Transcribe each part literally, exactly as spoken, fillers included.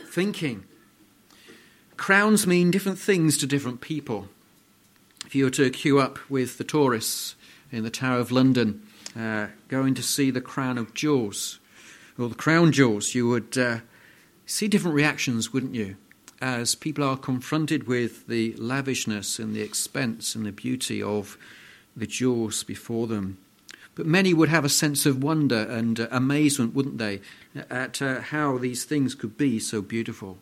thinking. Crowns mean different things to different people. If you were to queue up with the tourists in the Tower of London, uh, going to see the Crown of Jewels, or the Crown Jewels, you would uh, see different reactions, wouldn't you? As people are confronted with the lavishness and the expense and the beauty of the jewels before them. But many would have a sense of wonder and uh, amazement, wouldn't they, at uh, how these things could be so beautiful.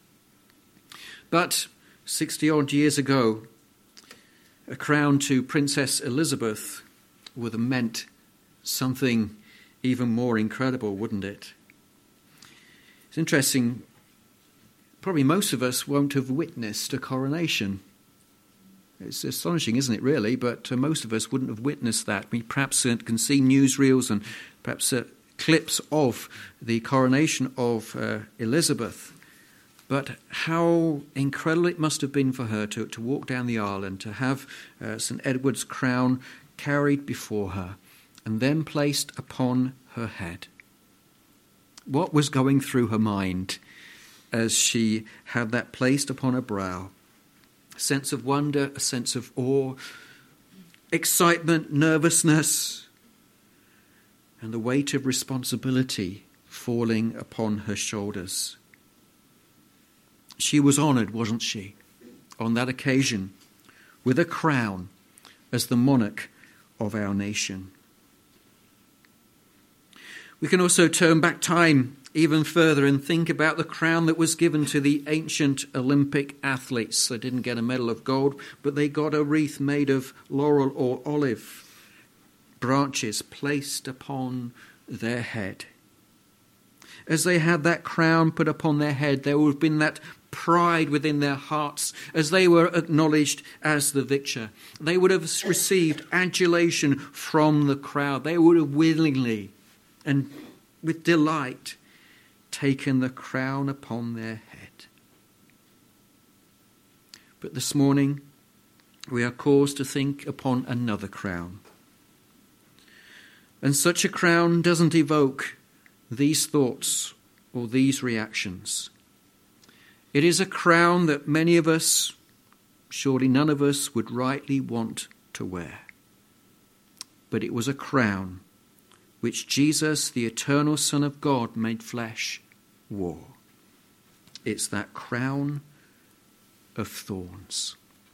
But sixty-odd years ago, a crown to Princess Elizabeth would have meant something even more incredible, wouldn't it? It's interesting. Probably most of us won't have witnessed a coronation. It's astonishing, isn't it, really? But uh, most of us wouldn't have witnessed that. We perhaps uh, can see newsreels and perhaps uh, clips of the coronation of uh, Elizabeth. But how incredible it must have been for her to, to walk down the aisle and to have uh, Saint Edward's crown carried before her and then placed upon her head. What was going through her mind as she had that placed upon her brow? A sense of wonder, a sense of awe, excitement, nervousness, and the weight of responsibility falling upon her shoulders. She was honoured, wasn't she, on that occasion, with a crown as the monarch of our nation. We can also turn back time even further and think about the crown that was given to the ancient Olympic athletes. They didn't get a medal of gold, but they got a wreath made of laurel or olive branches placed upon their head. As they had that crown put upon their head, there would have been that pride within their hearts as they were acknowledged as the victor. They would have received adulation from the crowd. They would have willingly and with delight taken the crown upon their head. But this morning we are caused to think upon another crown. And such a crown doesn't evoke these thoughts or these reactions. It is a crown that many of us, surely none of us, would rightly want to wear. But it was a crown which Jesus, the eternal Son of God, made flesh, wore. It's that crown of thorns.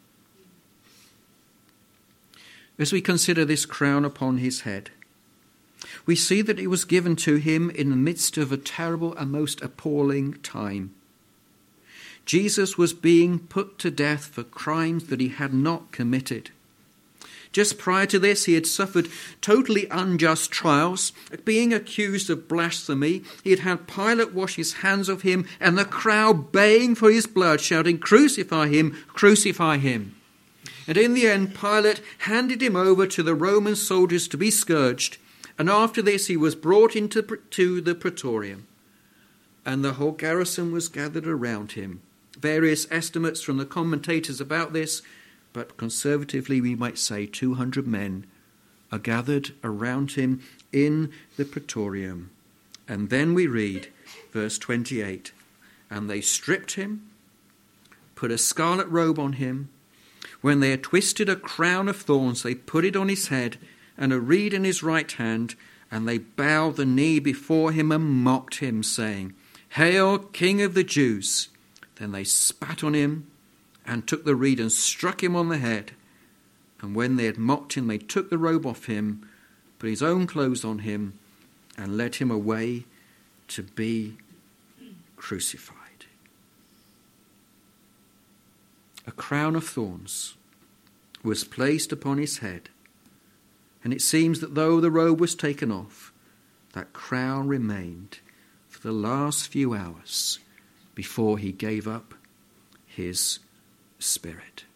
As we consider this crown upon his head, we see that it was given to him in the midst of a terrible and most appalling time. Jesus was being put to death for crimes that he had not committed. Just prior to this, he had suffered totally unjust trials, being accused of blasphemy. He had had Pilate wash his hands of him, and the crowd baying for his blood, shouting, "Crucify him, crucify him." And in the end, Pilate handed him over to the Roman soldiers to be scourged. And after this, he was brought into to the praetorium, and the whole garrison was gathered around him. Various estimates from the commentators about this, but conservatively we might say two hundred men are gathered around him in the praetorium. And then we read verse twenty-eight, and they stripped him, put a scarlet robe on him. When they had twisted a crown of thorns, they put it on his head, and a reed in his right hand, and they bowed the knee before him and mocked him, saying, "Hail, King of the Jews!" Then they spat on him and took the reed and struck him on the head. And when they had mocked him, they took the robe off him, put his own clothes on him, and led him away to be crucified. A crown of thorns was placed upon his head, and it seems that though the robe was taken off, that crown remained for the last few hours before he gave up his spirit.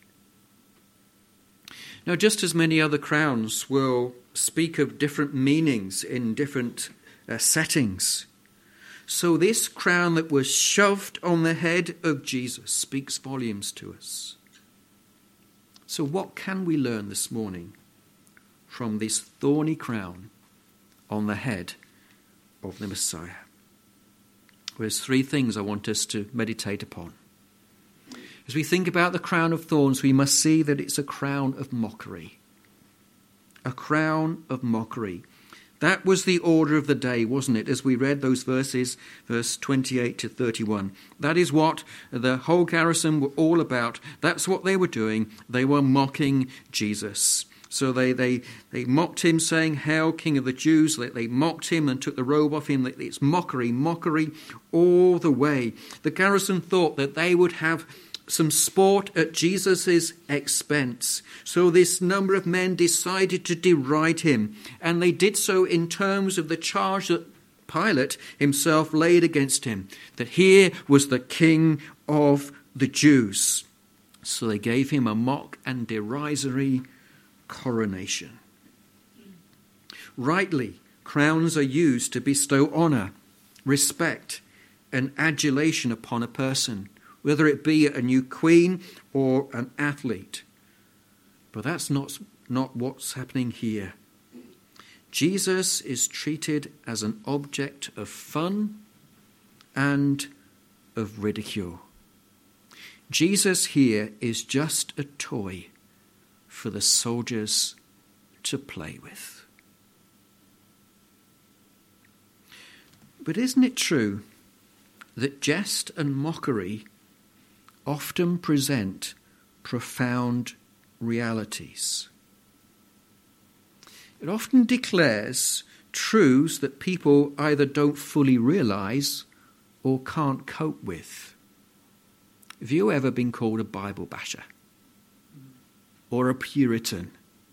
Now, just as many other crowns will speak of different meanings in different uh, settings, so this crown that was shoved on the head of Jesus speaks volumes to us. So what can we learn this morning from this thorny crown on the head of the Messiah? Well, there's three things I want us to meditate upon. As we think about the crown of thorns, we must see that it's a crown of mockery. A crown of mockery. That was the order of the day, wasn't it, as we read those verses, verse twenty-eight to thirty-one. That is what the whole garrison were all about. That's what they were doing. They were mocking Jesus. So they they, they mocked him, saying, "Hail, King of the Jews." They, they mocked him and took the robe off him. It's mockery, mockery all the way. The garrison thought that they would have some sport at Jesus' expense. So this number of men decided to deride him, and they did so in terms of the charge that Pilate himself laid against him, that here was the King of the Jews. So they gave him a mock and derisory coronation. Rightly, crowns are used to bestow honour, respect, and adulation upon a person, whether it be a new queen or an athlete. But that's not, not what's happening here. Jesus is treated as an object of fun and of ridicule. Jesus here is just a toy for the soldiers to play with. But isn't it true that jest and mockery often present profound realities? It often declares truths that people either don't fully realize or can't cope with. Have you ever been called a Bible basher or a Puritan?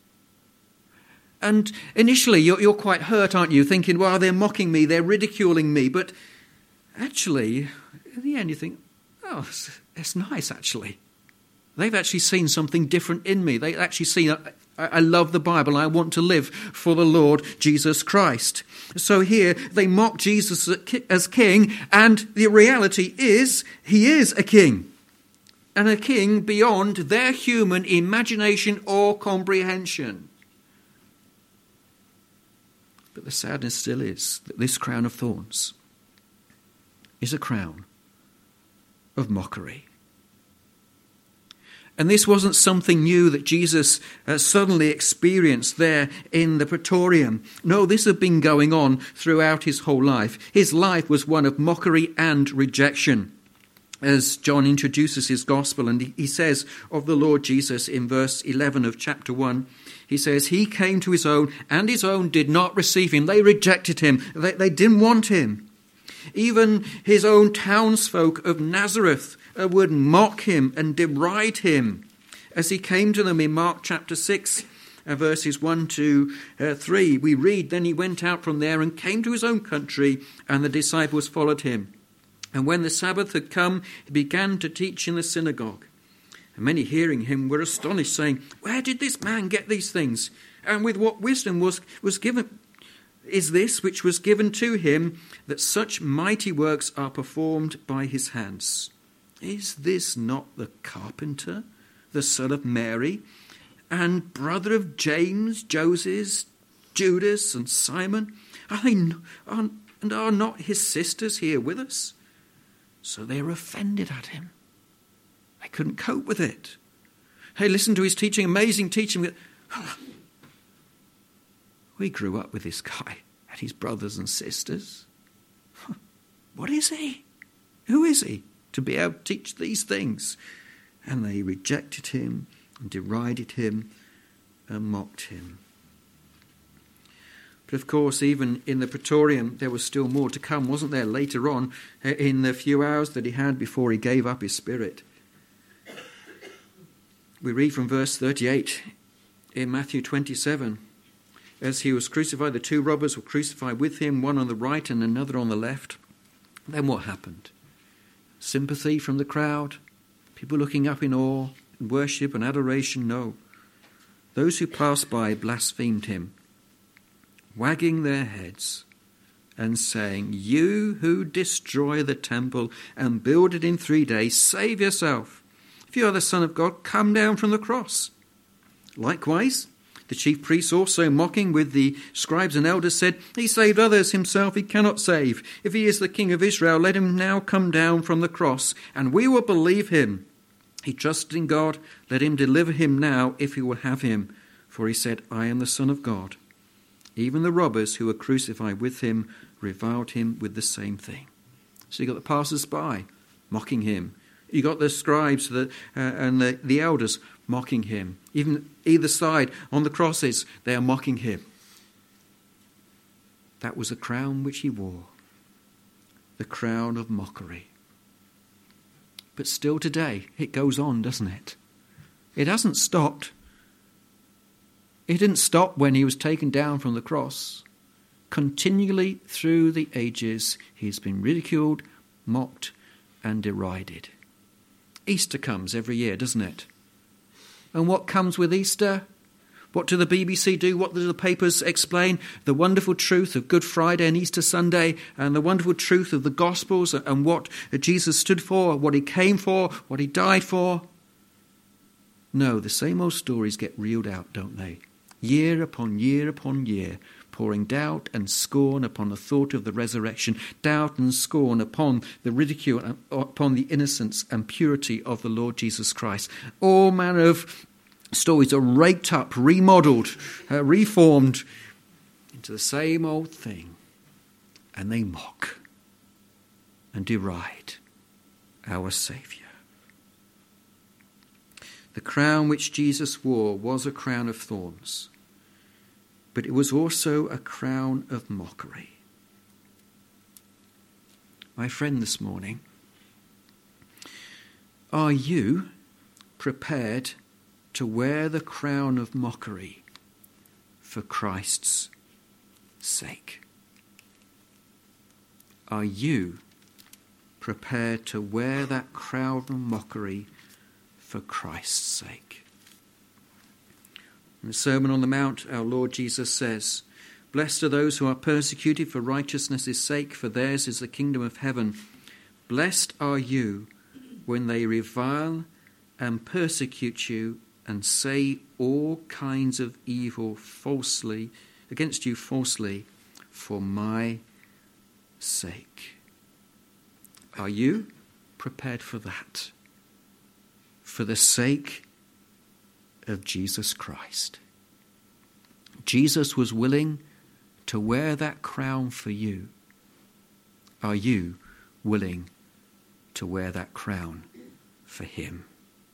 And initially you're, you're quite hurt, aren't you, thinking, well, they're mocking me, they're ridiculing me. But actually, in the end you think, oh, it's, it's nice, actually. They've actually seen something different in me. They've actually seen, I, I love the Bible. I want to live for the Lord Jesus Christ. So here they mock Jesus as king, and the reality is he is a king. And a king beyond their human imagination or comprehension. But the sadness still is that this crown of thorns is a crown of mockery. And this wasn't something new that Jesus uh, suddenly experienced there in the Praetorium. No, this had been going on throughout his whole life. His life was one of mockery and rejection. As John introduces his gospel, and he says of the Lord Jesus in verse eleven of chapter one, he says, he came to his own, and his own did not receive him. They rejected him. They, they didn't want him. Even his own townsfolk of Nazareth uh, would mock him and deride him. As he came to them in Mark chapter six, uh, verses one to three, we read, then he went out from there and came to his own country, and the disciples followed him. And when the Sabbath had come, he began to teach in the synagogue. And many hearing him were astonished, saying, where did this man get these things? And with what wisdom was, was given is this which was given to him, that such mighty works are performed by his hands? Is this not the carpenter, the son of Mary, and brother of James, Joseph, Judas, and Simon? Are they, are, and are not his sisters here with us? So they were offended at him. They couldn't cope with it. Hey, listen to his teaching, amazing teaching. We grew up with this guy and his brothers and sisters. What is he? Who is he to be able to teach these things? And they rejected him and derided him and mocked him. But of course, even in the Praetorium, there was still more to come, wasn't there, later on in the few hours that he had before he gave up his spirit. We read from verse thirty-eight in Matthew twenty-seven. As he was crucified, the two robbers were crucified with him, one on the right and another on the left. Then what happened? Sympathy from the crowd? People looking up in awe and worship and adoration? No. Those who passed by blasphemed him, wagging their heads and saying, you who destroy the temple and build it in three days, save yourself. If you are the Son of God, come down from the cross. Likewise, The chief priests also, mocking with the scribes and elders, said, "He saved others, himself he cannot save. If he is the King of Israel, let him now come down from the cross, and we will believe him. He trusted in God, let him deliver him now if he will have him. For he said, I am the Son of God." Even the robbers who were crucified with him reviled him with the same thing. So you got the passers-by mocking him. You got the scribes the, uh, and the, the elders mocking him. Even either side on the crosses, they are mocking him. That was the crown which he wore, the crown of mockery. But still today, it goes on, doesn't it? It hasn't stopped. It didn't stop when he was taken down from the cross. Continually through the ages, he's been ridiculed, mocked, and derided. Easter comes every year, doesn't it? And what comes with Easter? What do the B B C do? What do the papers explain? The wonderful truth of Good Friday and Easter Sunday, and the wonderful truth of the Gospels, and what Jesus stood for, what he came for, what he died for. No, the same old stories get reeled out, don't they? Year upon year upon year, pouring doubt and scorn upon the thought of the resurrection, doubt and scorn upon the ridicule, upon the innocence and purity of the Lord Jesus Christ. All manner of stories are raked up, remodelled, uh, reformed into the same old thing, and they mock and deride our Saviour. The crown which Jesus wore was a crown of thorns, but it was also a crown of mockery. My friend, this morning, are you prepared to wear the crown of mockery for Christ's sake? Are you prepared to wear that crown of mockery for Christ's sake? In the Sermon on the Mount, our Lord Jesus says, "Blessed are those who are persecuted for righteousness' sake, for theirs is the kingdom of heaven. Blessed are you when they revile and persecute you and say all kinds of evil falsely against you falsely for my sake." Are you prepared for that? For the sake of Jesus Christ. Jesus was willing to wear that crown for you. Are you willing to wear that crown for him?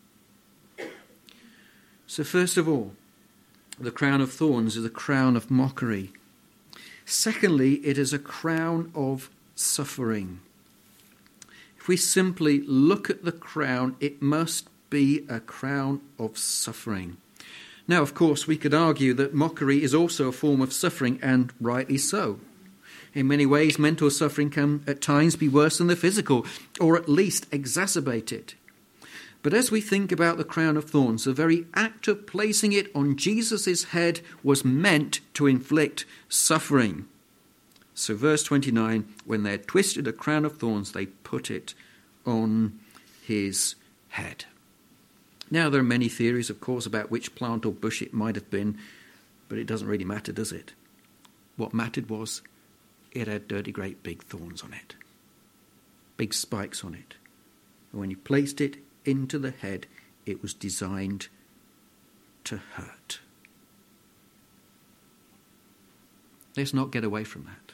So first of all, the crown of thorns is a crown of mockery. Secondly, it is a crown of suffering. If we simply look at the crown, it must be a crown of suffering. Now, of course, we could argue that mockery is also a form of suffering, and rightly so. In many ways, mental suffering can at times be worse than the physical, or at least exacerbate it. But as we think about the crown of thorns, the very act of placing it on Jesus' head was meant to inflict suffering. So verse twenty-nine, when they had twisted a crown of thorns, they put it on his head. Now, there are many theories, of course, about which plant or bush it might have been, but it doesn't really matter, does it? What mattered was it had dirty, great big thorns on it, big spikes on it. And when you placed it into the head, it was designed to hurt. Let's not get away from that.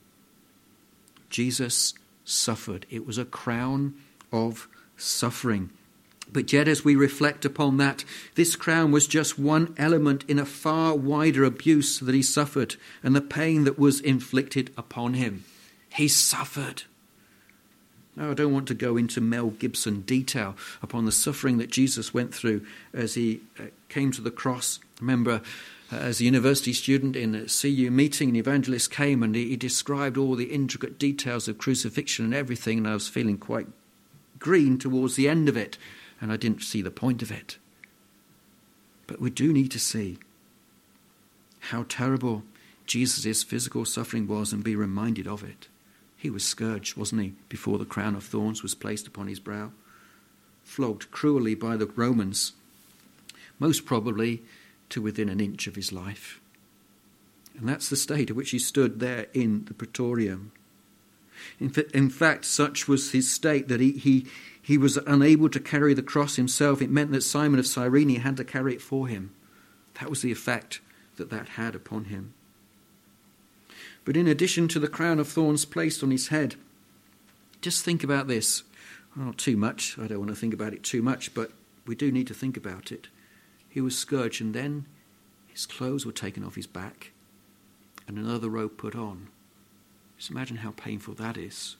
Jesus suffered. It was a crown of suffering. But yet, as we reflect upon that, this crown was just one element in a far wider abuse that he suffered and the pain that was inflicted upon him. He suffered. Now, I don't want to go into Mel Gibson detail upon the suffering that Jesus went through as he uh, came to the cross. Remember, uh, as a university student in a C U meeting, an evangelist came and he, he described all the intricate details of crucifixion and everything, and I was feeling quite green towards the end of it. And I didn't see the point of it. But we do need to see how terrible Jesus' physical suffering was and be reminded of it. He was scourged, wasn't he, before the crown of thorns was placed upon his brow? Flogged cruelly by the Romans, most probably to within an inch of his life. And that's the state at which he stood there in the Praetorium. In, fa- in fact, such was his state that he, he, he was unable to carry the cross himself. It meant that Simon of Cyrene had to carry it for him. That was the effect that that had upon him. But in addition to the crown of thorns placed on his head, just think about this. Well, not too much. I don't want to think about it too much, but we do need to think about it. He was scourged, and then his clothes were taken off his back and another robe put on. Just imagine how painful that is.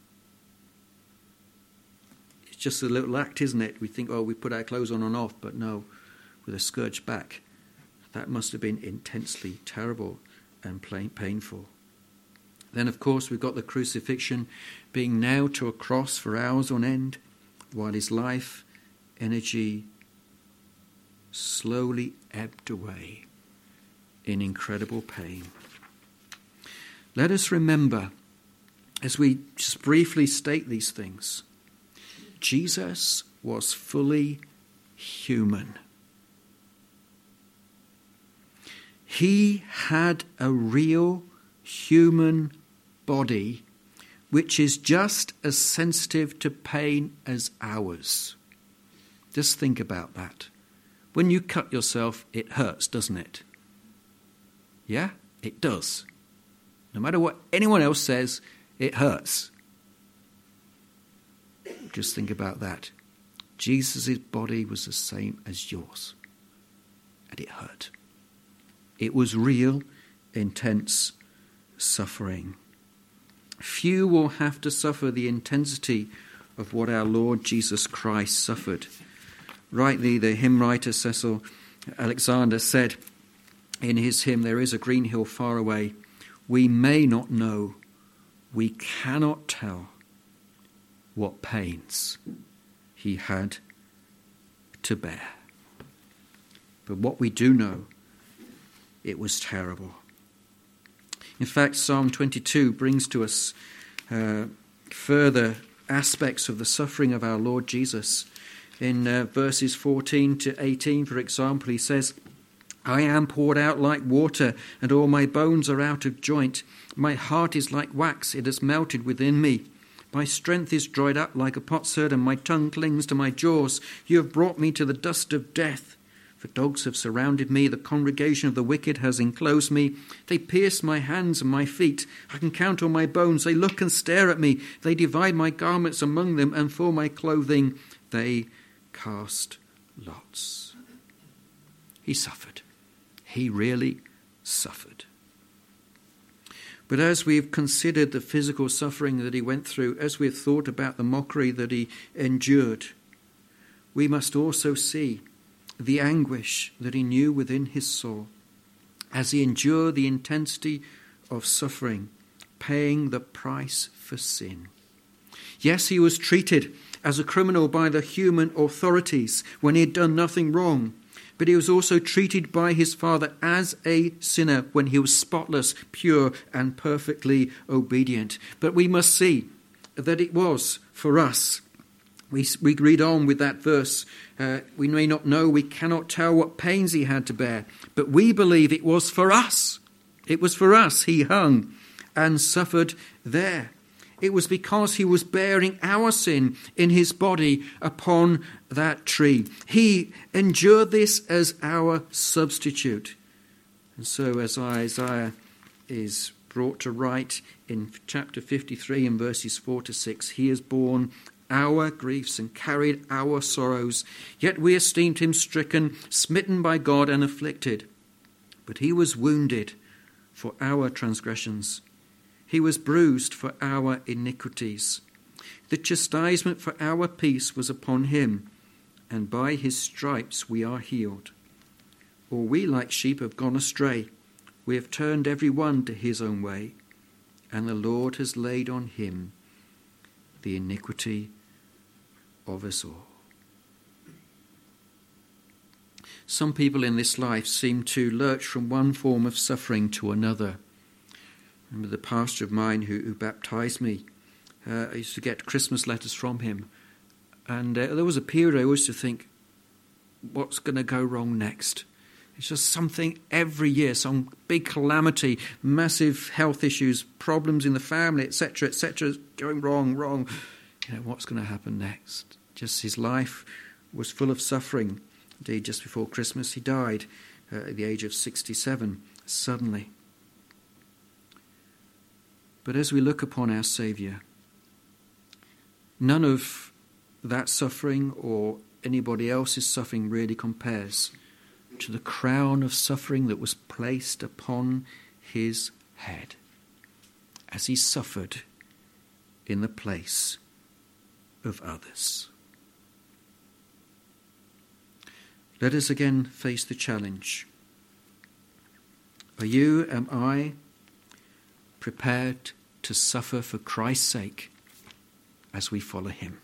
It's just a little act, isn't it? We think, oh, we put our clothes on and off, but no, with a scourged back. That must have been intensely terrible and painful. Then, of course, we've got the crucifixion, being nailed to a cross for hours on end, while his life, energy, slowly ebbed away in incredible pain. Let us remember, as we just briefly state these things, Jesus was fully human. He had a real human body which is just as sensitive to pain as ours. Just think about that. When you cut yourself, it hurts, doesn't it? Yeah, it does. No matter what anyone else says, it hurts. Just think about that. Jesus' body was the same as yours, and it hurt. It was real, intense suffering. Few will have to suffer the intensity of what our Lord Jesus Christ suffered. Rightly, the hymn writer Cecil Alexander said in his hymn, "There is a green hill far away. We may not know, we cannot tell what pains he had to bear. But what we do know, it was terrible." In fact, Psalm twenty-two brings to us uh, further aspects of the suffering of our Lord Jesus. In uh, verses fourteen to eighteen, for example, he says, "I am poured out like water, and all my bones are out of joint. My heart is like wax, it has melted within me. My strength is dried up like a potsherd, and my tongue clings to my jaws. You have brought me to the dust of death. For dogs have surrounded me, the congregation of the wicked has enclosed me. They pierce my hands and my feet. I can count all my bones. They look and stare at me. They divide my garments among them, and for my clothing they cast lots." He suffered. He really suffered. But as we've considered the physical suffering that he went through, as we've thought about the mockery that he endured, we must also see the anguish that he knew within his soul as he endured the intensity of suffering, paying the price for sin. Yes, he was treated as a criminal by the human authorities when he had done nothing wrong, but he was also treated by his Father as a sinner when he was spotless, pure, and perfectly obedient. But we must see that it was for us. We, we read on with that verse. Uh, we may not know, we cannot tell what pains he had to bear, but we believe it was for us. It was for us he hung and suffered there. It was because he was bearing our sin in his body upon that tree. He endured this as our substitute. And so as Isaiah is brought to write in chapter fifty-three in verses four to six, he has borne our griefs and carried our sorrows, yet we esteemed him stricken, smitten by God and afflicted. But he was wounded for our transgressions. He was bruised for our iniquities. The chastisement for our peace was upon him, and by his stripes we are healed. Or we like sheep have gone astray. We have turned every one to his own way, and the Lord has laid on him the iniquity of us all. Some people in this life seem to lurch from one form of suffering to another. I remember the pastor of mine who, who baptized me. Uh, I used to get Christmas letters from him. And uh, there was a period I used to think, what's going to go wrong next? It's just something every year, some big calamity, massive health issues, problems in the family, et cetera, et cetera, going wrong, wrong. You know, what's going to happen next? Just his life was full of suffering. Indeed, just before Christmas, he died uh, at the age of sixty-seven, suddenly. But as we look upon our Saviour, none of that suffering or anybody else's suffering really compares to the crown of suffering that was placed upon his head as he suffered in the place of others. Let us again face the challenge. Are you, am I, prepared to suffer for Christ's sake as we follow him?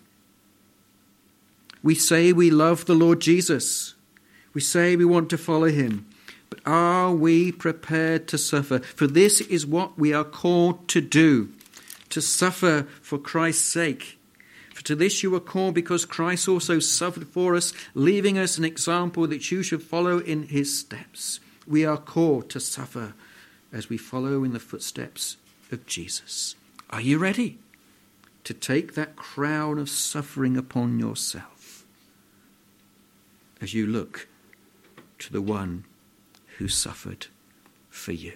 We say we love the Lord Jesus. We say we want to follow him. But are we prepared to suffer? For this is what we are called to do, to suffer for Christ's sake. For to this you are called, because Christ also suffered for us, leaving us an example that you should follow in his steps. We are called to suffer as we follow in the footsteps of Jesus. Are you ready to take that crown of suffering upon yourself as you look to the one who suffered for you?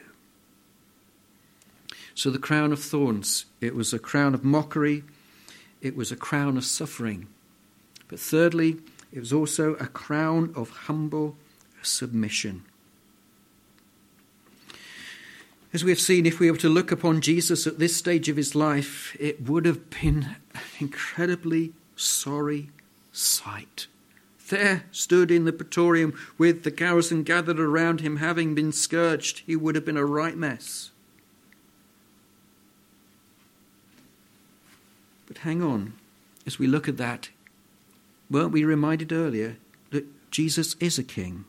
So the crown of thorns, it was a crown of mockery, it was a crown of suffering. But thirdly, it was also a crown of humble submission. As we have seen, if we were to look upon Jesus at this stage of his life, it would have been an incredibly sorry sight. There stood in the praetorium with the garrison gathered around him, having been scourged. He would have been a right mess. But hang on, as we look at that, weren't we reminded earlier that Jesus is a king?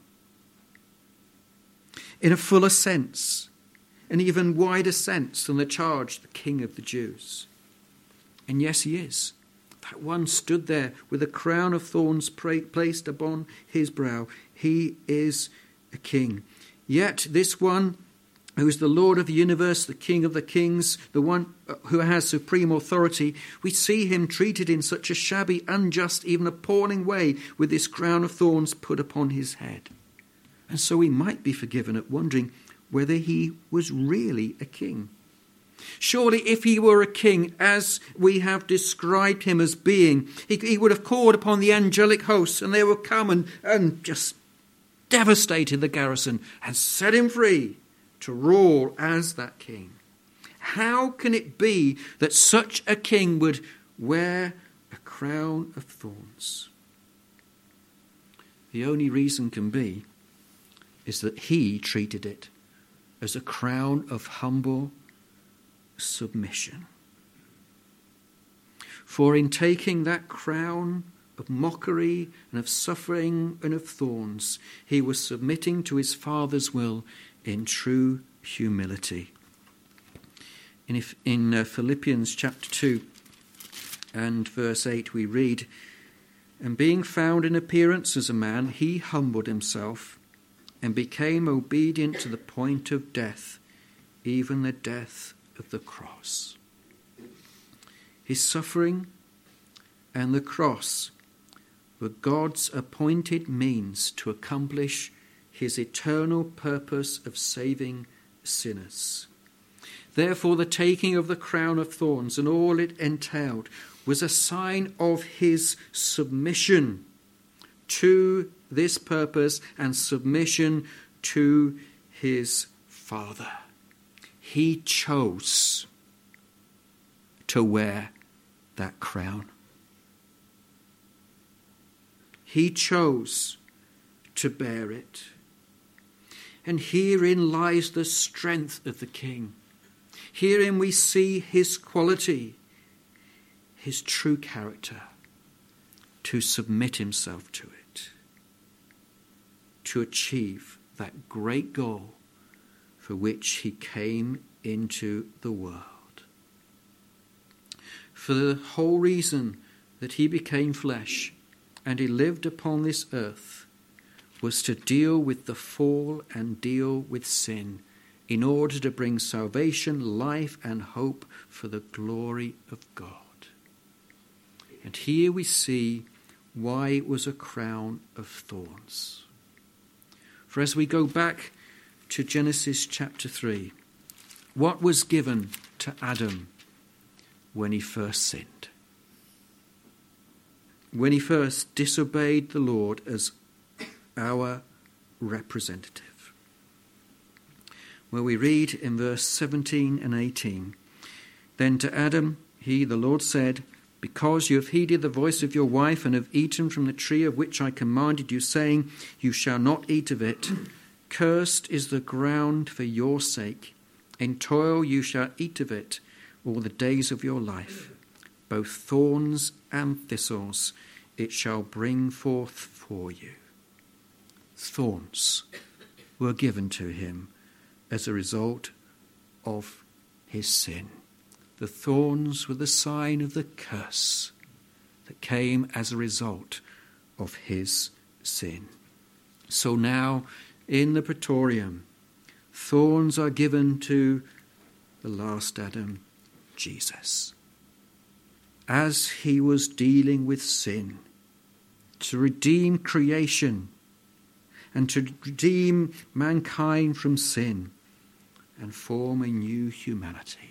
In a fuller sense, an even wider sense than the charge, the King of the Jews. And yes, he is. That one stood there with a crown of thorns placed upon his brow. He is a king. Yet this one who is the Lord of the universe, the King of the kings, the one who has supreme authority, we see him treated in such a shabby, unjust, even appalling way with this crown of thorns put upon his head. And so we might be forgiven at wondering whether he was really a king. Surely if he were a king, as we have described him as being, he, he would have called upon the angelic hosts, and they would come and, and just devastated the garrison and set him free to rule as that king. How can it be that such a king would wear a crown of thorns? The only reason can be is that he treated it as a crown of humble submission. For in taking that crown of mockery and of suffering and of thorns, he was submitting to his Father's will in true humility. In, if, in uh, Philippians chapter two and verse eight we read, "And being found in appearance as a man, he humbled himself and became obedient to the point of death, even the death of the cross." His suffering and the cross were God's appointed means to accomplish his eternal purpose of saving sinners. Therefore, the taking of the crown of thorns and all it entailed was a sign of his submission to this purpose and submission to his Father. He chose to wear that crown. He chose to bear it. And herein lies the strength of the King. Herein we see his quality, his true character, to submit himself to it, to achieve that great goal for which he came into the world. For the whole reason that he became flesh and he lived upon this earth was to deal with the fall and deal with sin in order to bring salvation, life and hope for the glory of God. And here we see why it was a crown of thorns. For as we go back to Genesis chapter three, what was given to Adam when he first sinned? When he first disobeyed the Lord as our representative. Well, we read in verse seventeen and eighteen, "Then to Adam, he, the Lord, said, because you have heeded the voice of your wife and have eaten from the tree of which I commanded you, saying, you shall not eat of it, cursed is the ground for your sake. In toil you shall eat of it all the days of your life. Both thorns and thistles it shall bring forth for you." Thorns were given to him as a result of his sin. The thorns were the sign of the curse that came as a result of his sin. So now, in the praetorium, thorns are given to the last Adam, Jesus. As he was dealing with sin, to redeem creation and to redeem mankind from sin and form a new humanity.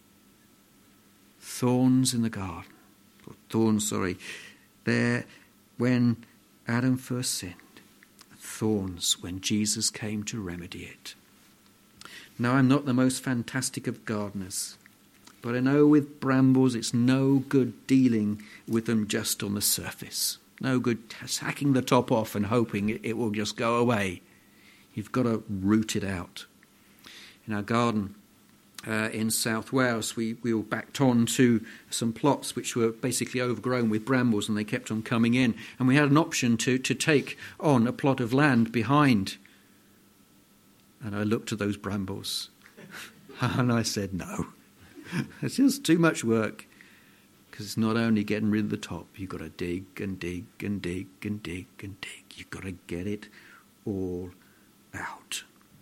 Thorns in the garden, or thorns, sorry, there when Adam first sinned, thorns when Jesus came to remedy it. Now, I'm not the most fantastic of gardeners, but I know with brambles it's no good dealing with them just on the surface. No good hacking the top off and hoping it, it will just go away. You've got to root it out. In our garden uh, in South Wales, we, we were backed on to some plots which were basically overgrown with brambles, and they kept on coming in. And we had an option to, to take on a plot of land behind. And I looked at those brambles and I said, no, it's just too much work. Because it's not only getting rid of the top, you've got to dig and dig and dig and dig and dig. You've got to get it all out.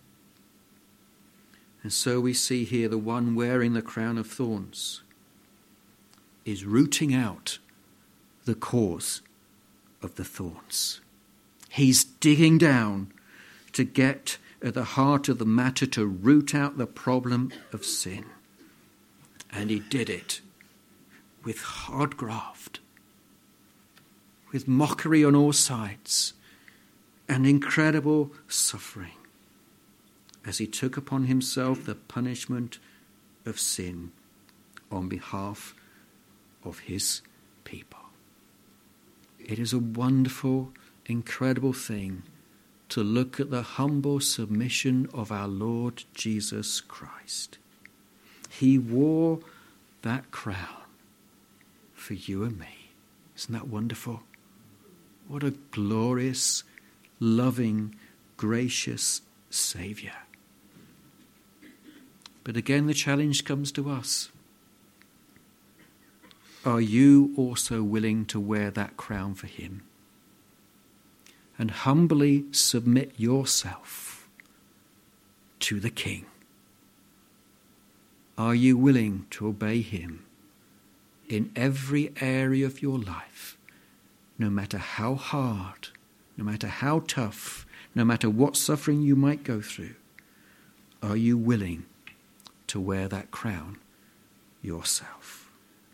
And so we see here the one wearing the crown of thorns is rooting out the cause of the thorns. He's digging down to get at the heart of the matter, to root out the problem of sin. And he did it with hard graft, with mockery on all sides, and incredible suffering, as he took upon himself the punishment of sin on behalf of his people. It is a wonderful, incredible thing to look at the humble submission of our Lord Jesus Christ. He wore that crown for you and me. Isn't that wonderful? What a glorious, loving, gracious Saviour. But again, the challenge comes to us. Are you also willing to wear that crown for him? And humbly submit yourself to the King? Are you willing to obey him in every area of your life, no matter how hard, no matter how tough, no matter what suffering you might go through? Are you willing to wear that crown yourself?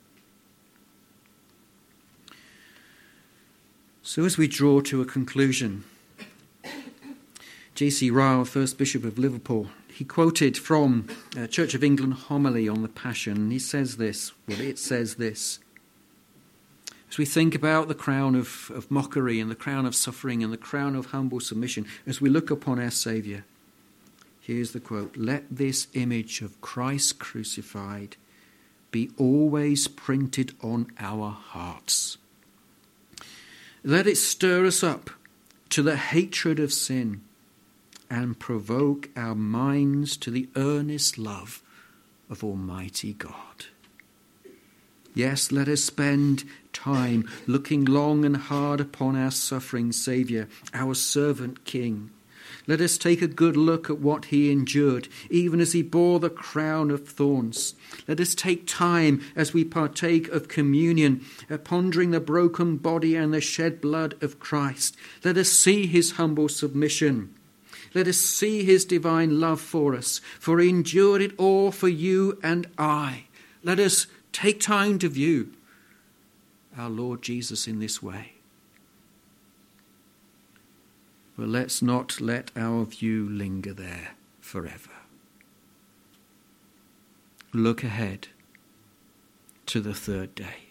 So as we draw to a conclusion, J C Ryle, first Bishop of Liverpool, he quoted from a Church of England homily on the Passion, and he says this, well, it says this: as we think about the crown of, of mockery and the crown of suffering and the crown of humble submission, as we look upon our Saviour, here's the quote: "Let this image of Christ crucified be always printed on our hearts. Let it stir us up to the hatred of sin and provoke our minds to the earnest love of Almighty God." Yes, let us spend time looking long and hard upon our suffering Saviour, our servant King. Let us take a good look at what he endured, even as he bore the crown of thorns. Let us take time as we partake of communion, uh, pondering the broken body and the shed blood of Christ. Let us see his humble submission. Let us see his divine love for us, for he endured it all for you and I. Let us take time to view our Lord Jesus in this way. But let's not let our view linger there forever. Look ahead to the third day.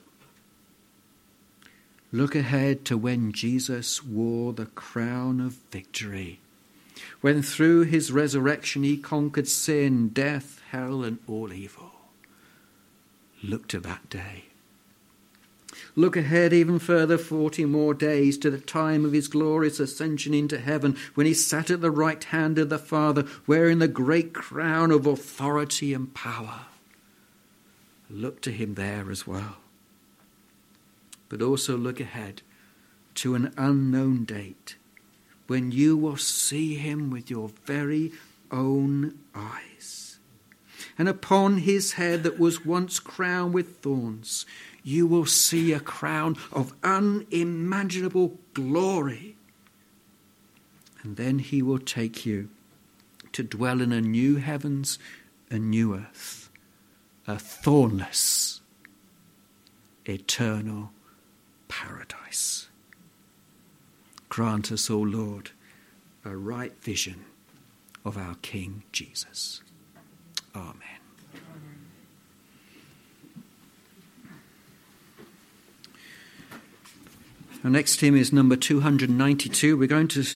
Look ahead to when Jesus wore the crown of victory, when through his resurrection he conquered sin, death, hell, and all evil. Look to that day. Look ahead even further, forty more days, to the time of his glorious ascension into heaven, when he sat at the right hand of the Father, wearing the great crown of authority and power. Look to him there as well. But also look ahead to an unknown date, when you will see him with your very own eyes. And upon his head that was once crowned with thorns, you will see a crown of unimaginable glory. And then he will take you to dwell in a new heavens, a new earth, a thornless, eternal paradise. Grant us, O Lord, a right vision of our King Jesus. Amen. Our next hymn is number two hundred ninety-two. We're going to